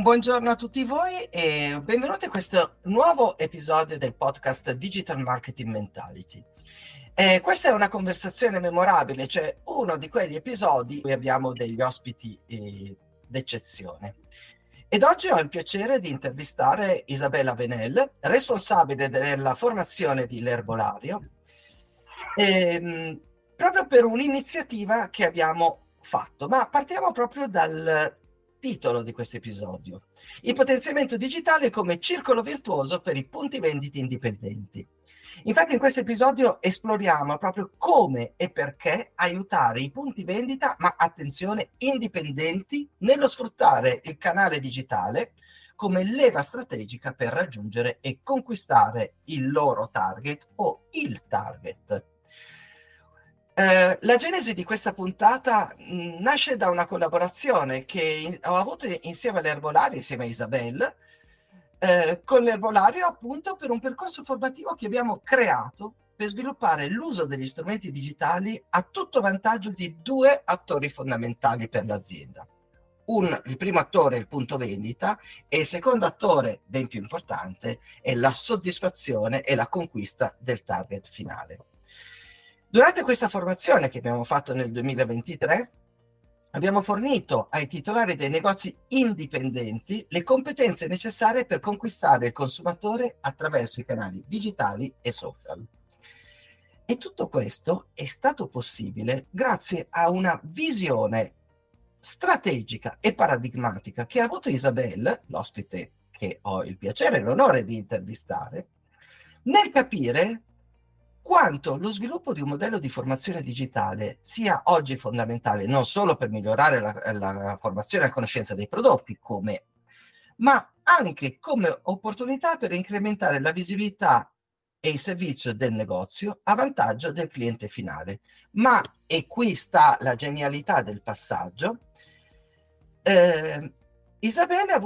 buongiorno a tutti voi e benvenuti a questo nuovo episodio del podcast Digital Marketing Mentality. Questa è una conversazione memorabile, cioè uno di quegli episodi in cui abbiamo degli ospiti d'eccezione. Ed oggi ho il piacere di intervistare Isabella Venel, responsabile della formazione di L'Erbolario, proprio per un'iniziativa che abbiamo fatto. Ma partiamo proprio dal titolo di questo episodio: il potenziamento digitale come circolo virtuoso per i punti vendita indipendenti. Infatti in questo episodio esploriamo proprio come e perché aiutare i punti vendita, ma attenzione, indipendenti, nello sfruttare il canale digitale come leva strategica per raggiungere e conquistare il loro target o il target. La genesi di questa puntata nasce da una collaborazione che ho avuto insieme all'Erbolario, insieme a Isabella, con l'Erbolario appunto per un percorso formativo che abbiamo creato per sviluppare l'uso degli strumenti digitali a tutto vantaggio di due attori fondamentali per l'azienda. Il primo attore è il punto vendita e il secondo attore, ben più importante, è la soddisfazione e la conquista del target finale. Durante questa formazione che abbiamo fatto nel 2023, abbiamo fornito ai titolari dei negozi indipendenti le competenze necessarie per conquistare il consumatore attraverso i canali digitali e social. E tutto questo è stato possibile grazie a una visione strategica e paradigmatica che ha avuto Isabella, l'ospite che ho il piacere e l'onore di intervistare, nel capire quanto lo sviluppo di un modello di formazione digitale sia oggi fondamentale non solo per migliorare la formazione e la conoscenza dei prodotti, ma anche come opportunità per incrementare la visibilità e il servizio del negozio a vantaggio del cliente finale. Ma, e qui sta la genialità del passaggio, Isabella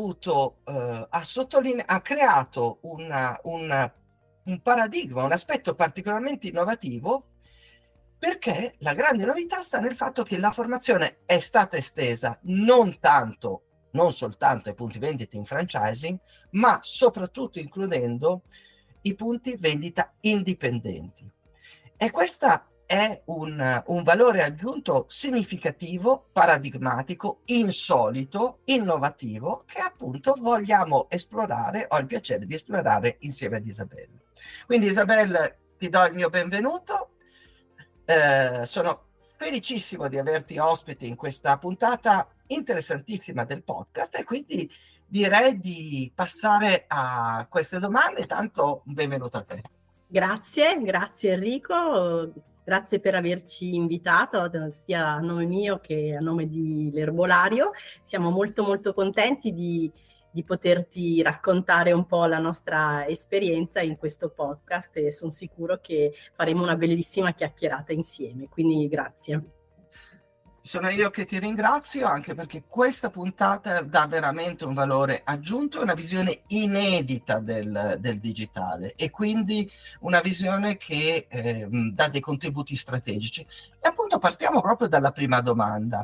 ha creato un paradigma, un aspetto particolarmente innovativo, perché la grande novità sta nel fatto che la formazione è stata estesa non soltanto ai punti vendita in franchising, ma soprattutto includendo i punti vendita indipendenti. E questa è un valore aggiunto significativo, paradigmatico, insolito, innovativo, che appunto vogliamo esplorare, ho il piacere di esplorare insieme ad Isabella. Quindi Isabella, ti do il mio benvenuto, sono felicissimo di averti ospite in questa puntata interessantissima del podcast e quindi direi di passare a queste domande, tanto benvenuto a te. Grazie Enrico, grazie per averci invitato sia a nome mio che a nome di L'Erbolario. Siamo molto molto contenti di poterti raccontare un po' la nostra esperienza in questo podcast e sono sicuro che faremo una bellissima chiacchierata insieme, quindi grazie. Sono io che ti ringrazio, anche perché questa puntata dà veramente un valore aggiunto, una visione inedita del digitale e quindi una visione che dà dei contributi strategici. E appunto partiamo proprio dalla prima domanda.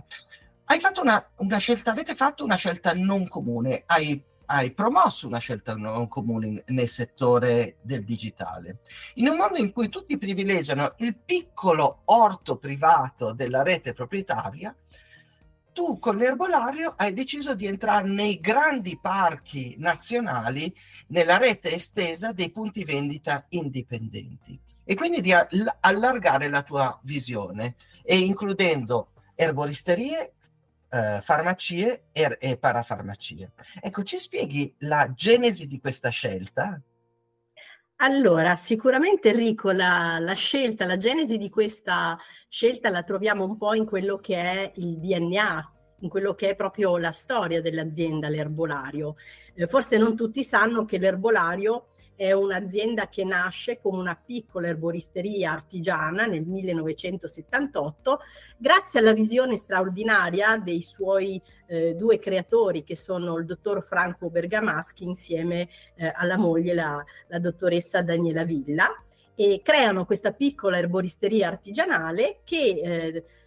Avete fatto una scelta non comune, hai promosso una scelta non comune nel settore del digitale. In un mondo in cui tutti privilegiano il piccolo orto privato della rete proprietaria, tu con l'Erbolario hai deciso di entrare nei grandi parchi nazionali, nella rete estesa dei punti vendita indipendenti e quindi di allargare la tua visione e includendo erboristerie, farmacie e parafarmacie. Ecco, ci spieghi la genesi di questa scelta? Allora, sicuramente Enrico, la genesi di questa scelta la troviamo un po' in quello che è il DNA, in quello che è proprio la storia dell'azienda L'Erbolario. Forse non tutti sanno che L'Erbolario è un'azienda che nasce come una piccola erboristeria artigiana nel 1978, grazie alla visione straordinaria dei suoi due creatori, che sono il dottor Franco Bergamaschi insieme alla moglie, la dottoressa Daniela Villa, e creano questa piccola erboristeria artigianale che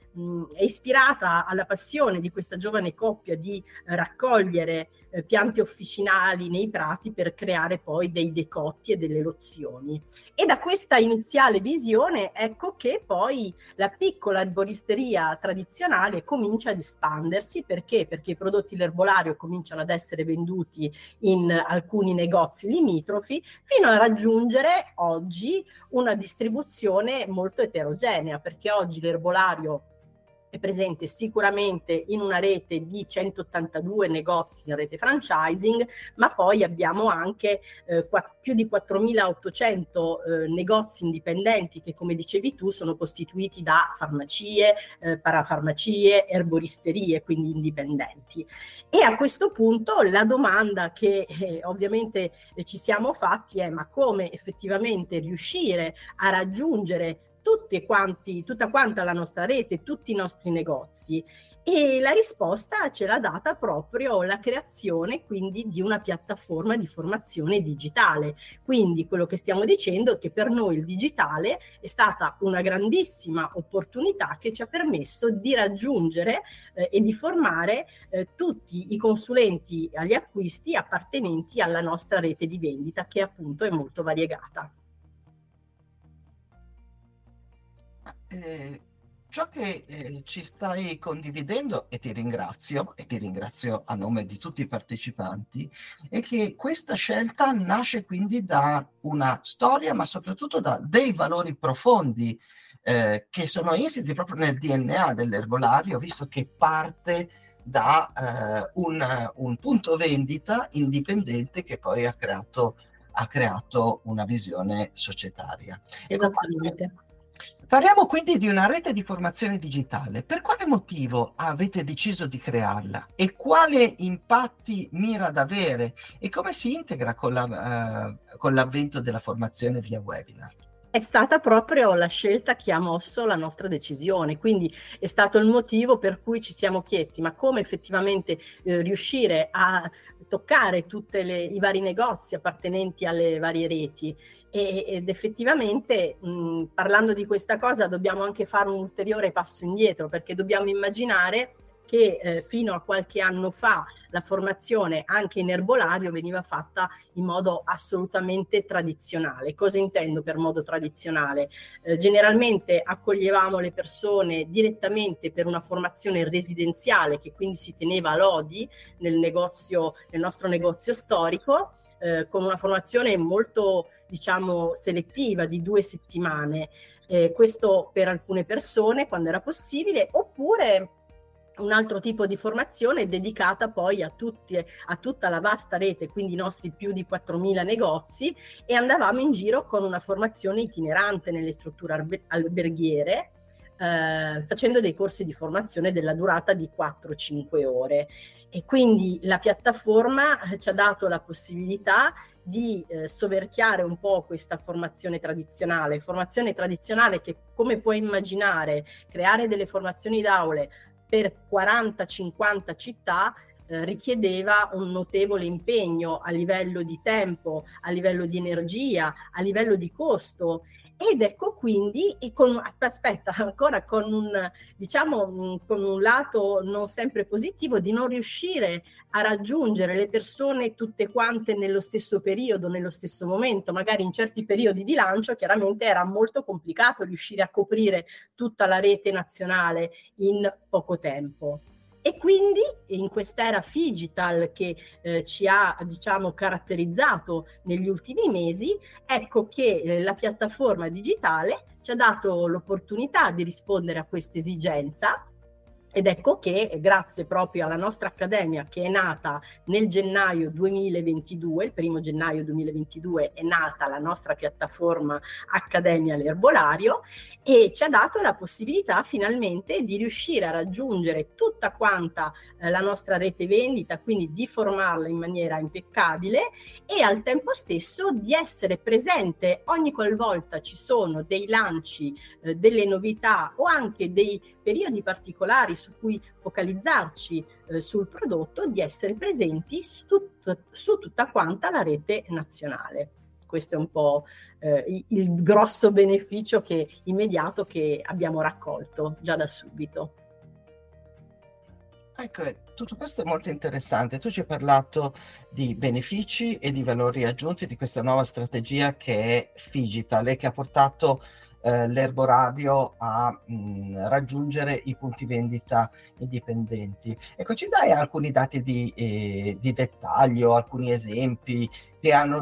è ispirata alla passione di questa giovane coppia di raccogliere piante officinali nei prati per creare poi dei decotti e delle lozioni. E da questa iniziale visione ecco che poi la piccola erboristeria tradizionale comincia ad espandersi. Perché? Perché i prodotti dell'erbolario cominciano ad essere venduti in alcuni negozi limitrofi, fino a raggiungere oggi una distribuzione molto eterogenea, perché oggi l'erbolario è presente sicuramente in una rete di 182 negozi in rete franchising, ma poi abbiamo anche più di 4.800 negozi indipendenti che, come dicevi tu, sono costituiti da farmacie, parafarmacie, erboristerie, quindi indipendenti. E a questo punto la domanda che ovviamente ci siamo fatti è: ma come effettivamente riuscire a raggiungere tutta quanta la nostra rete, tutti i nostri negozi? E la risposta ce l'ha data proprio la creazione quindi di una piattaforma di formazione digitale. Quindi quello che stiamo dicendo è che per noi il digitale è stata una grandissima opportunità che ci ha permesso di raggiungere e di formare tutti i consulenti agli acquisti appartenenti alla nostra rete di vendita, che appunto è molto variegata. Ciò che ci stai condividendo, e ti ringrazio a nome di tutti i partecipanti, è che questa scelta nasce quindi da una storia, ma soprattutto da dei valori profondi che sono insiti proprio nel DNA dell'erbolario, visto che parte da un punto vendita indipendente che poi ha creato una visione societaria. Esattamente. Parliamo quindi di una rete di formazione digitale. Per quale motivo avete deciso di crearla e quale impatti mira ad avere e come si integra con l'avvento della formazione via webinar? È stata proprio la scelta che ha mosso la nostra decisione, quindi è stato il motivo per cui ci siamo chiesti: ma come effettivamente riuscire a toccare tutti i vari negozi appartenenti alle varie reti? Ed effettivamente parlando di questa cosa dobbiamo anche fare un ulteriore passo indietro, perché dobbiamo immaginare che fino a qualche anno fa la formazione anche in erbolario veniva fatta in modo assolutamente tradizionale. Cosa intendo per modo tradizionale? Generalmente accoglievamo le persone direttamente per una formazione residenziale, che quindi si teneva a Lodi, nel nostro negozio storico, con una formazione molto, diciamo, selettiva di 2 settimane. Questo per alcune persone quando era possibile, oppure un altro tipo di formazione dedicata poi a tutta la vasta rete, quindi i nostri più di 4.000 negozi, e andavamo in giro con una formazione itinerante nelle strutture alberghiere, facendo dei corsi di formazione della durata di 4-5 ore. E quindi la piattaforma ci ha dato la possibilità di soverchiare un po' questa formazione tradizionale che, come puoi immaginare, creare delle formazioni d'aule per 40-50 città richiedeva un notevole impegno a livello di tempo, a livello di energia, a livello di costo. Ed ecco quindi, con un lato non sempre positivo, di non riuscire a raggiungere le persone tutte quante nello stesso periodo, nello stesso momento. Magari in certi periodi di lancio chiaramente era molto complicato riuscire a coprire tutta la rete nazionale in poco tempo. E quindi in quest'era digital che ci ha, diciamo, caratterizzato negli ultimi mesi, ecco che la piattaforma digitale ci ha dato l'opportunità di rispondere a questa esigenza. Ed ecco che grazie proprio alla nostra accademia, che è nata nel gennaio 2022, il 1° gennaio 2022 è nata la nostra piattaforma Accademia l'Erbolario, e ci ha dato la possibilità finalmente di riuscire a raggiungere tutta quanta la nostra rete vendita, quindi di formarla in maniera impeccabile e al tempo stesso di essere presente ogni qualvolta ci sono dei lanci, delle novità o anche dei periodi particolari su cui focalizzarci sul prodotto, di essere presenti su tutta quanta la rete nazionale. Questo è un po' il grosso beneficio immediato che abbiamo raccolto già da subito. Ecco, tutto questo è molto interessante. Tu ci hai parlato di benefici e di valori aggiunti di questa nuova strategia che è Phygital e che ha portato l'erborario a raggiungere i punti vendita indipendenti. Ecco, ci dai alcuni dati di dettaglio, alcuni esempi che hanno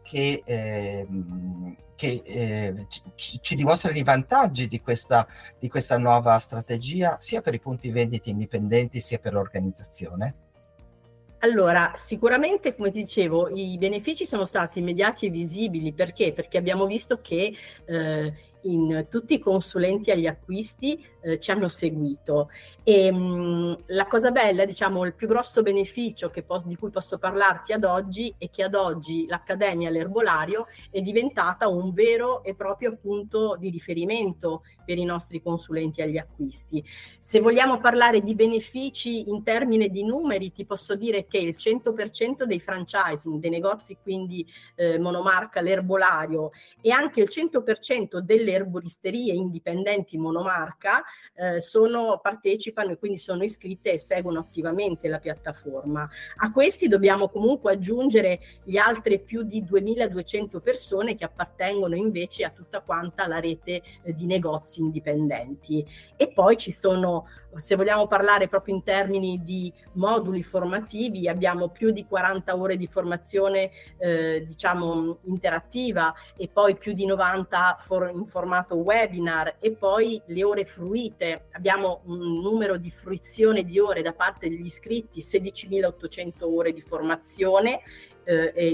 ci dimostrano i vantaggi di questa nuova strategia, sia per i punti vendita indipendenti sia per l'organizzazione? Allora, sicuramente, come ti dicevo, i benefici sono stati immediati e visibili. Perché? Perché abbiamo visto che in tutti i consulenti agli acquisti ci hanno seguito. E la cosa bella, diciamo, il più grosso beneficio di cui posso parlarti ad oggi è che ad oggi l'Accademia all'Erbolario è diventata un vero e proprio punto di riferimento per i nostri consulenti agli acquisti. Se vogliamo parlare di benefici in termini di numeri, ti posso dire che il 100% dei franchising, dei negozi quindi monomarca l'Erbolario, e anche il 100% delle erboristerie indipendenti monomarca partecipano e quindi sono iscritte e seguono attivamente la piattaforma. A questi dobbiamo comunque aggiungere gli altri più di 2200 persone che appartengono invece a tutta quanta la rete di negozi indipendenti. E poi ci sono, se vogliamo parlare proprio in termini di moduli formativi, abbiamo più di 40 ore di formazione diciamo interattiva, e poi più di 90 in formato webinar, e poi le ore fruite. Abbiamo un numero di fruizione di ore da parte degli iscritti, 16.800 ore di formazione e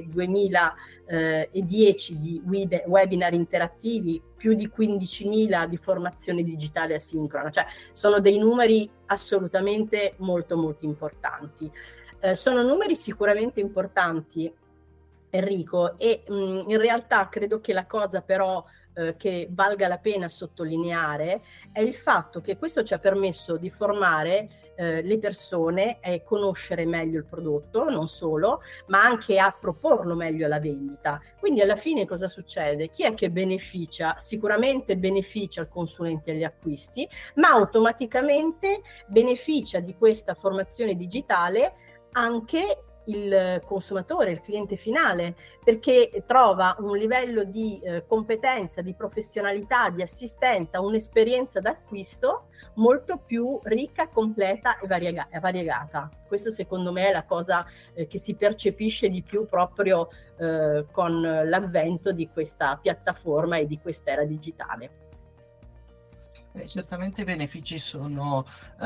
2010 di webinar interattivi, più di 15.000 di formazione digitale asincrona. Cioè sono dei numeri assolutamente molto molto importanti. Sono numeri sicuramente importanti, Enrico, e in realtà credo che la cosa però che valga la pena sottolineare è il fatto che questo ci ha permesso di formare le persone e conoscere meglio il prodotto, non solo, ma anche a proporlo meglio alla vendita. Quindi alla fine cosa succede? Chi è che beneficia? Sicuramente beneficia il consulente agli acquisti, ma automaticamente beneficia di questa formazione digitale anche il consumatore, il cliente finale, perché trova un livello di competenza, di professionalità, di assistenza, un'esperienza d'acquisto molto più ricca, completa e variegata. Questo secondo me è la cosa che si percepisce di più proprio con l'avvento di questa piattaforma e di quest'era digitale. Certamente i benefici sono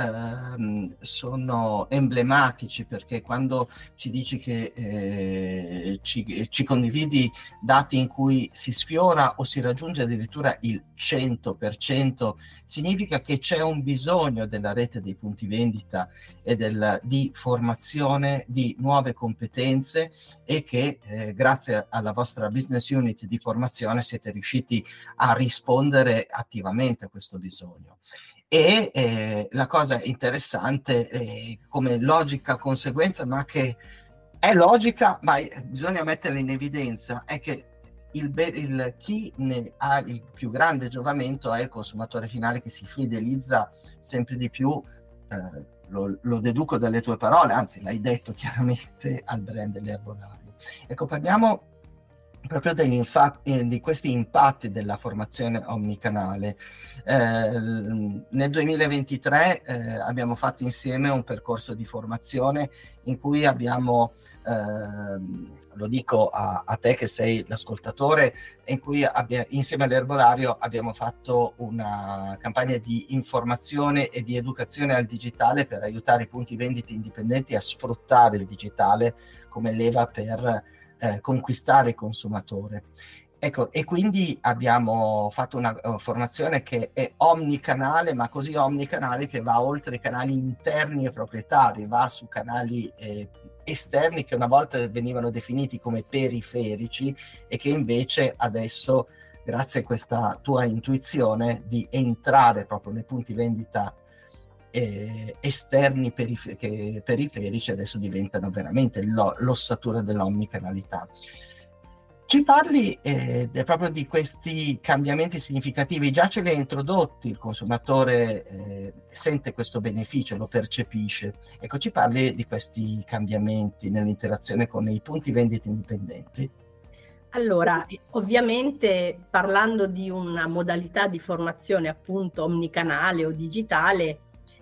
emblematici, perché quando ci dici che ci condividi dati in cui si sfiora o si raggiunge addirittura il 100%, significa che c'è un bisogno della rete dei punti vendita e di formazione di nuove competenze, e che grazie alla vostra business unit di formazione siete riusciti a rispondere attivamente a questo bisogno. E la cosa interessante come logica conseguenza, ma che è logica ma bisogna metterla in evidenza, è che chi ne ha il più grande giovamento è il consumatore finale, che si fidelizza sempre di più, lo deduco dalle tue parole, anzi l'hai detto chiaramente, al brand dell'erbolario. Ecco, parliamo proprio di questi impatti della formazione omnicanale. Nel 2023 abbiamo fatto insieme un percorso di formazione in cui abbiamo, lo dico a te che sei l'ascoltatore, in cui insieme all'erbolario abbiamo fatto una campagna di informazione e di educazione al digitale per aiutare i punti vendita indipendenti a sfruttare il digitale come leva per conquistare il consumatore. Ecco, e quindi abbiamo fatto una formazione che è omnicanale, ma così omnicanale che va oltre i canali interni e proprietari, va su canali esterni che una volta venivano definiti come periferici, e che invece adesso, grazie a questa tua intuizione di entrare proprio nei punti vendita esterni periferici, adesso diventano veramente l'ossatura dell'omnicanalità. Ci parli proprio di questi cambiamenti significativi, già ce li hai introdotti, il consumatore sente questo beneficio, lo percepisce. Ecco, ci parli di questi cambiamenti nell'interazione con i punti vendita indipendenti? Allora, ovviamente parlando di una modalità di formazione appunto omnicanale o digitale,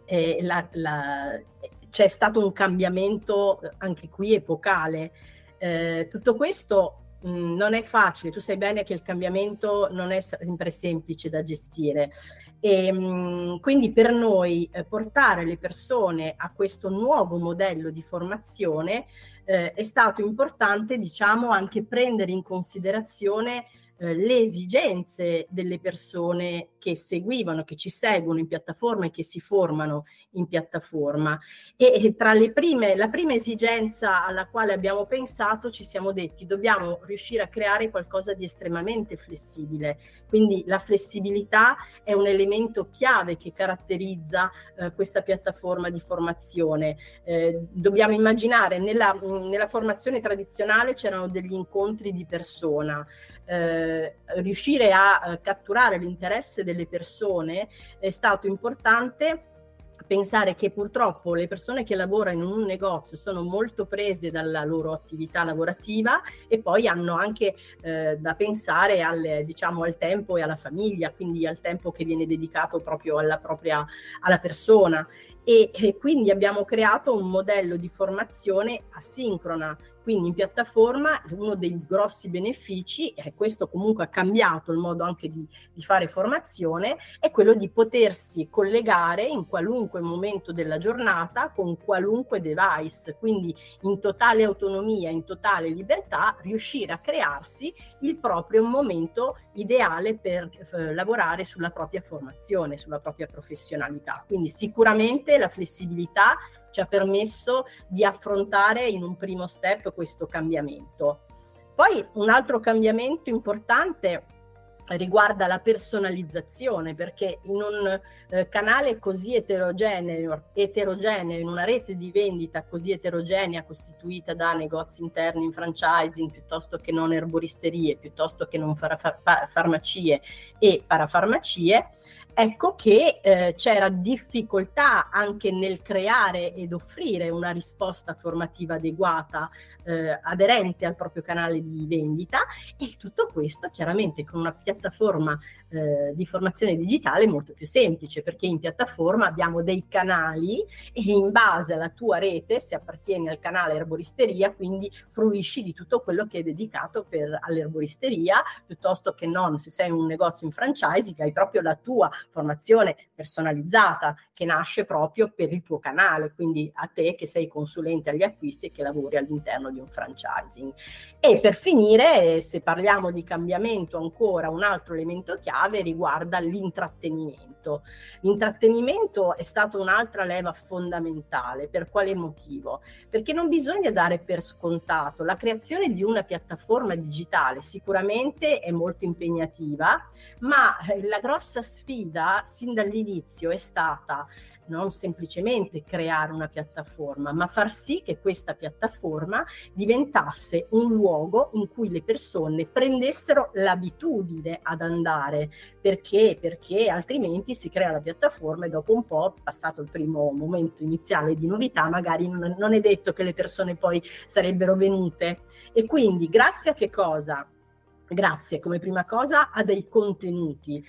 c'è stato un cambiamento anche qui epocale. Tutto questo non è facile, tu sai bene che il cambiamento non è sempre semplice da gestire e quindi per noi portare le persone a questo nuovo modello di formazione è stato importante, diciamo, anche prendere in considerazione le esigenze delle persone che seguivano, che ci seguono in piattaforma e che si formano in piattaforma. E tra la prima esigenza alla quale abbiamo pensato, ci siamo detti dobbiamo riuscire a creare qualcosa di estremamente flessibile. Quindi la flessibilità è un elemento chiave che caratterizza questa piattaforma di formazione. Dobbiamo immaginare nella formazione tradizionale c'erano degli incontri di persona. Riuscire a catturare l'interesse delle persone è stato importante. Pensare che purtroppo le persone che lavorano in un negozio sono molto prese dalla loro attività lavorativa e poi hanno anche da pensare al tempo e alla famiglia, quindi al tempo che viene dedicato proprio alla persona. E quindi abbiamo creato un modello di formazione asincrona. Quindi in piattaforma uno dei grossi benefici, e questo comunque ha cambiato il modo anche di fare formazione, è quello di potersi collegare in qualunque momento della giornata con qualunque device, quindi in totale autonomia, in totale libertà, riuscire a crearsi il proprio momento ideale per lavorare sulla propria formazione, sulla propria professionalità. Quindi sicuramente la flessibilità ci ha permesso di affrontare in un primo step questo cambiamento. Poi un altro cambiamento importante riguarda la personalizzazione, perché in un canale così eterogeneo, in una rete di vendita così eterogenea costituita da negozi interni in franchising, piuttosto che non erboristerie, piuttosto che non farmacie e parafarmacie, ecco che c'era difficoltà anche nel creare ed offrire una risposta formativa adeguata, aderente al proprio canale di vendita, e tutto questo chiaramente con una piattaforma di formazione digitale molto più semplice, perché in piattaforma abbiamo dei canali e in base alla tua rete, se appartieni al canale erboristeria, quindi fruisci di tutto quello che è dedicato all'erboristeria, piuttosto che non se sei un negozio in franchising, hai proprio la tua formazione personalizzata che nasce proprio per il tuo canale, quindi a te che sei consulente agli acquisti e che lavori all'interno di un franchising. E per finire, se parliamo di cambiamento ancora, un altro elemento chiave riguarda l'intrattenimento. L'intrattenimento è stato un'altra leva fondamentale. Per quale motivo? Perché non bisogna dare per scontato. La creazione di una piattaforma digitale sicuramente è molto impegnativa, ma la grossa sfida sin dall'inizio è stata non semplicemente creare una piattaforma, ma far sì che questa piattaforma diventasse un luogo in cui le persone prendessero l'abitudine ad andare. Perché? Perché altrimenti si crea la piattaforma e dopo un po', passato il primo momento iniziale di novità, magari non è detto che le persone poi sarebbero venute. E quindi grazie a che cosa? Grazie, come prima cosa, a dei contenuti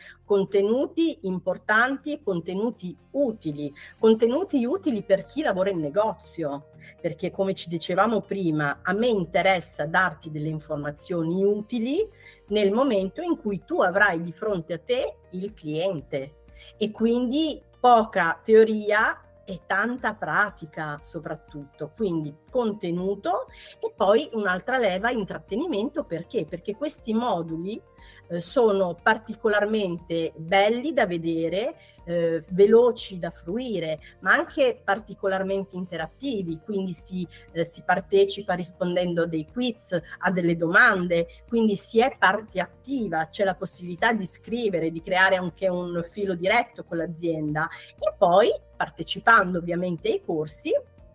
importanti, contenuti utili per chi lavora in negozio, perché come ci dicevamo prima, a me interessa darti delle informazioni utili nel momento in cui tu avrai di fronte a te il cliente, e quindi poca teoria e tanta pratica soprattutto, quindi contenuto. E poi un'altra leva, intrattenimento. Perché? Perché questi moduli sono particolarmente belli da vedere, veloci da fruire, ma anche particolarmente interattivi, quindi si partecipa rispondendo a dei quiz, a delle domande, quindi si è parte attiva, c'è la possibilità di scrivere, di creare anche un filo diretto con l'azienda, e poi partecipando ovviamente ai corsi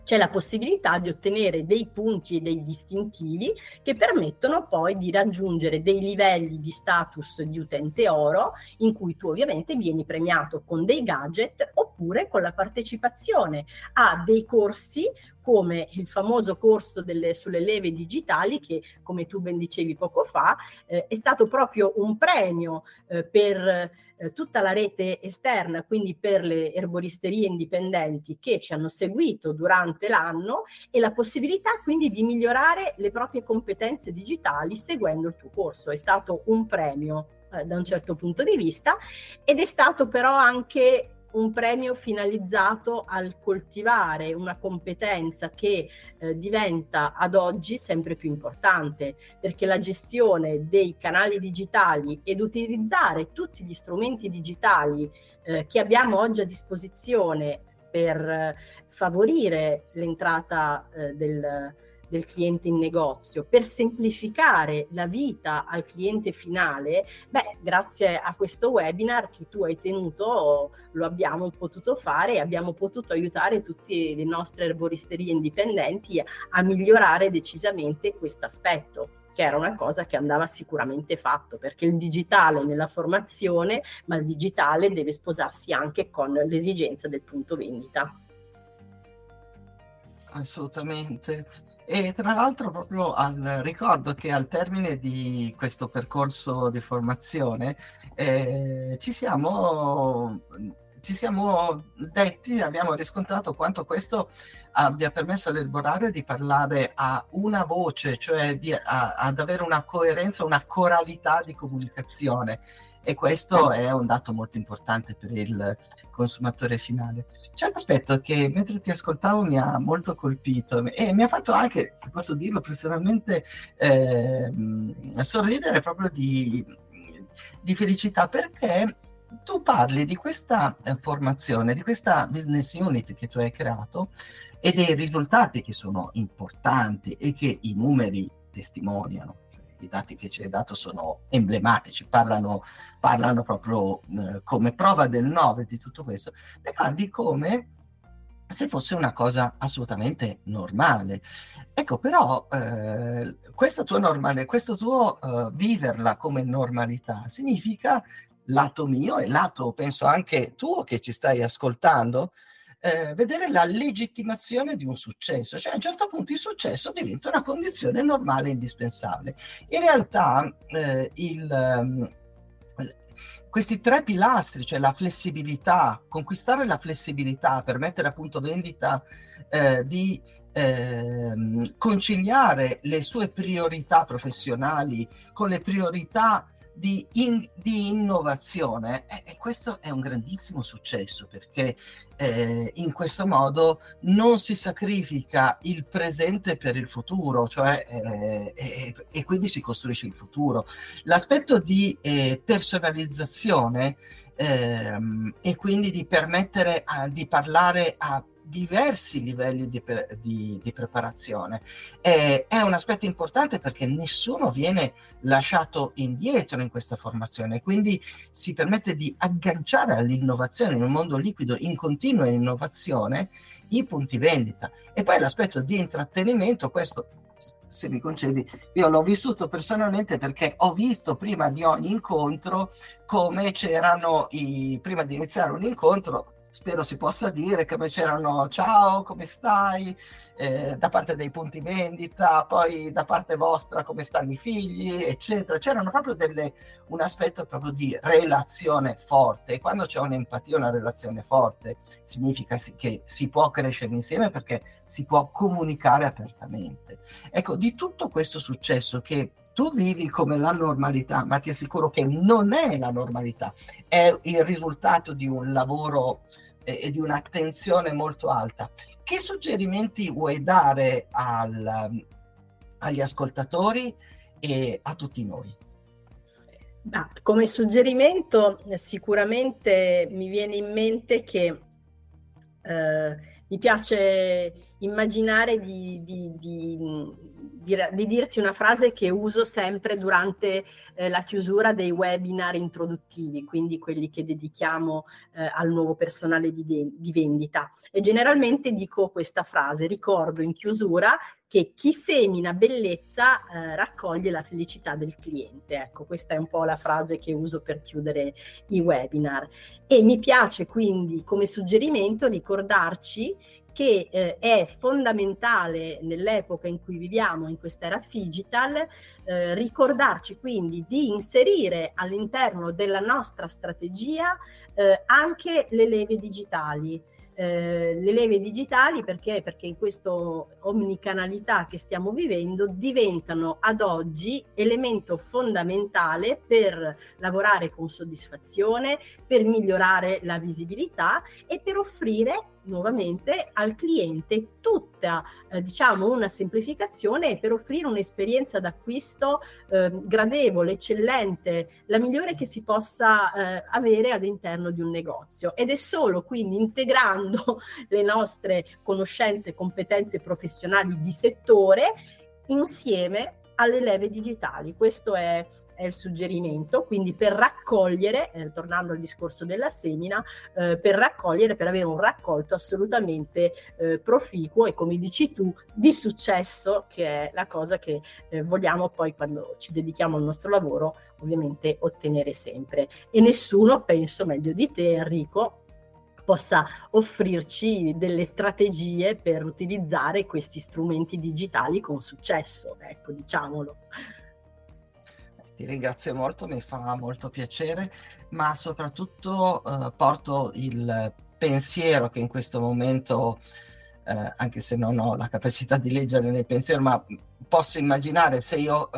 c'è la possibilità di ottenere dei punti e dei distintivi che permettono poi di raggiungere dei livelli di status di utente oro, in cui tu ovviamente vieni premiato con dei gadget oppure con la partecipazione a dei corsi come il famoso corso sulle leve digitali che, come tu ben dicevi poco fa, è stato proprio un premio per tutta la rete esterna, quindi per le erboristerie indipendenti che ci hanno seguito durante l'anno, e la possibilità quindi di migliorare le proprie competenze digitali seguendo il tuo corso. È stato un premio da un certo punto di vista, ed è stato però anche un premio finalizzato al coltivare una competenza che diventa ad oggi sempre più importante, perché la gestione dei canali digitali ed utilizzare tutti gli strumenti digitali che abbiamo oggi a disposizione per favorire l'entrata del cliente in negozio, per semplificare la vita al cliente finale, grazie a questo webinar che tu hai tenuto lo abbiamo potuto fare e abbiamo potuto aiutare tutte le nostre erboristerie indipendenti a migliorare decisamente questo aspetto, che era una cosa che andava sicuramente fatto, perché il digitale nella formazione, ma il digitale deve sposarsi anche con l'esigenza del punto vendita. Assolutamente. E tra l'altro proprio ricordo che al termine di questo percorso di formazione ci siamo detti, abbiamo riscontrato quanto questo abbia permesso all'erbolario di parlare a una voce, cioè ad avere una coerenza, una coralità di comunicazione. E questo è un dato molto importante per il consumatore finale. C'è un aspetto che mentre ti ascoltavo mi ha molto colpito e mi ha fatto anche, se posso dirlo personalmente, sorridere proprio di felicità, perché tu parli di questa formazione, di questa business unit che tu hai creato e dei risultati che sono importanti e che i numeri testimoniano. I dati che ci hai dato sono emblematici, parlano proprio come prova del 9 di tutto questo. Ne parli come se fosse una cosa assolutamente normale. Ecco, però questo tuo viverla come normalità significa, lato mio e lato penso anche tuo che ci stai ascoltando, vedere la legittimazione di un successo. Cioè a un certo punto il successo diventa una condizione normale e indispensabile. In realtà questi tre pilastri, cioè la flessibilità, conquistare la flessibilità, permettere appunto vendita di conciliare le sue priorità professionali con le priorità di innovazione, e questo è un grandissimo successo, perché in questo modo non si sacrifica il presente per il futuro, cioè e quindi si costruisce il futuro. L'aspetto di personalizzazione e quindi di permettere di parlare a diversi livelli di preparazione è un aspetto importante, perché nessuno viene lasciato indietro in questa formazione, quindi si permette di agganciare all'innovazione in un mondo liquido in continua innovazione i punti vendita. E poi l'aspetto di intrattenimento, questo, se mi concedi, io l'ho vissuto personalmente, perché ho visto prima di ogni incontro come c'erano prima di iniziare un incontro, spero si possa dire, come c'erano ciao, come stai, da parte dei punti vendita, poi da parte vostra come stanno i figli, eccetera. C'erano proprio un aspetto proprio di relazione forte, e quando c'è un'empatia, una relazione forte, significa che si può crescere insieme, perché si può comunicare apertamente. Ecco, di tutto questo successo che tu vivi come la normalità, ma ti assicuro che non è la normalità, è il risultato di un lavoro e di un'attenzione molto alta. Che suggerimenti vuoi dare agli ascoltatori e a tutti noi? Come suggerimento sicuramente mi viene in mente che Mi piace immaginare di dirti una frase che uso sempre durante la chiusura dei webinar introduttivi, quindi quelli che dedichiamo al nuovo personale di vendita. E generalmente dico questa frase: ricordo in chiusura che chi semina bellezza raccoglie la felicità del cliente. Ecco, questa è un po' la frase che uso per chiudere i webinar. E mi piace quindi come suggerimento ricordarci che è fondamentale nell'epoca in cui viviamo, in questa era digital, ricordarci quindi di inserire all'interno della nostra strategia anche le leve digitali. Le leve digitali perché in questa omnicanalità che stiamo vivendo diventano ad oggi elemento fondamentale per lavorare con soddisfazione, per migliorare la visibilità e per offrire nuovamente al cliente tutta una semplificazione e per offrire un'esperienza d'acquisto gradevole, eccellente, la migliore che si possa avere all'interno di un negozio. Ed è solo quindi integrando le nostre conoscenze e competenze professionali di settore insieme alle leve digitali. Questo è il suggerimento, quindi per raccogliere, tornando al discorso della semina, per avere un raccolto assolutamente proficuo e, come dici tu, di successo, che è la cosa che vogliamo poi, quando ci dedichiamo al nostro lavoro, ovviamente ottenere sempre. E nessuno, penso meglio di te, Enrico, possa offrirci delle strategie per utilizzare questi strumenti digitali con successo, ecco, diciamolo. Ti ringrazio molto, mi fa molto piacere, ma soprattutto porto il pensiero che in questo momento, anche se non ho la capacità di leggere nel pensiero, ma posso immaginare, se io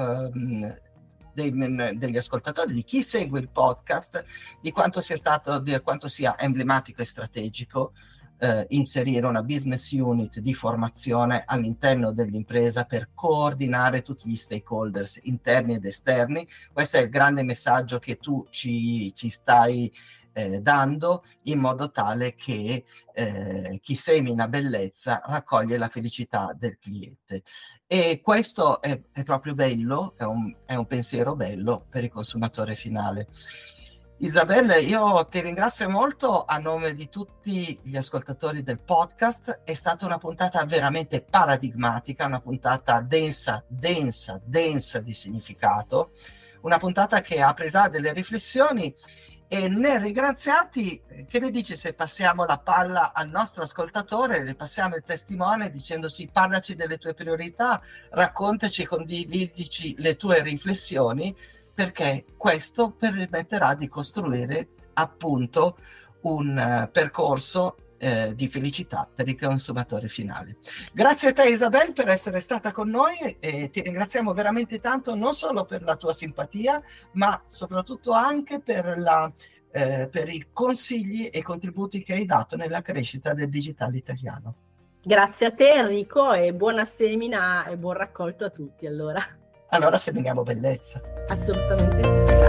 degli ascoltatori, di chi segue il podcast, di quanto sia emblematico e strategico inserire una business unit di formazione all'interno dell'impresa per coordinare tutti gli stakeholders interni ed esterni. Questo è il grande messaggio che tu ci stai dando, in modo tale che chi semina bellezza raccoglie la felicità del cliente. E questo è proprio bello, è un pensiero bello per il consumatore finale. Isabella, io ti ringrazio molto a nome di tutti gli ascoltatori del podcast. È stata una puntata veramente paradigmatica, una puntata densa di significato, una puntata che aprirà delle riflessioni. E nel ringraziarti, che ne dici se passiamo la palla al nostro ascoltatore, le passiamo il testimone dicendoci: parlaci delle tue priorità, raccontaci, condividici le tue riflessioni, perché questo permetterà di costruire appunto un percorso di felicità per il consumatore finale. Grazie a te, Isabel, per essere stata con noi, e ti ringraziamo veramente tanto, non solo per la tua simpatia, ma soprattutto anche per i consigli e contributi che hai dato nella crescita del digitale italiano. Grazie a te, Enrico, e buona semina e buon raccolto a tutti. Allora seminiamo bellezza. Assolutamente sì.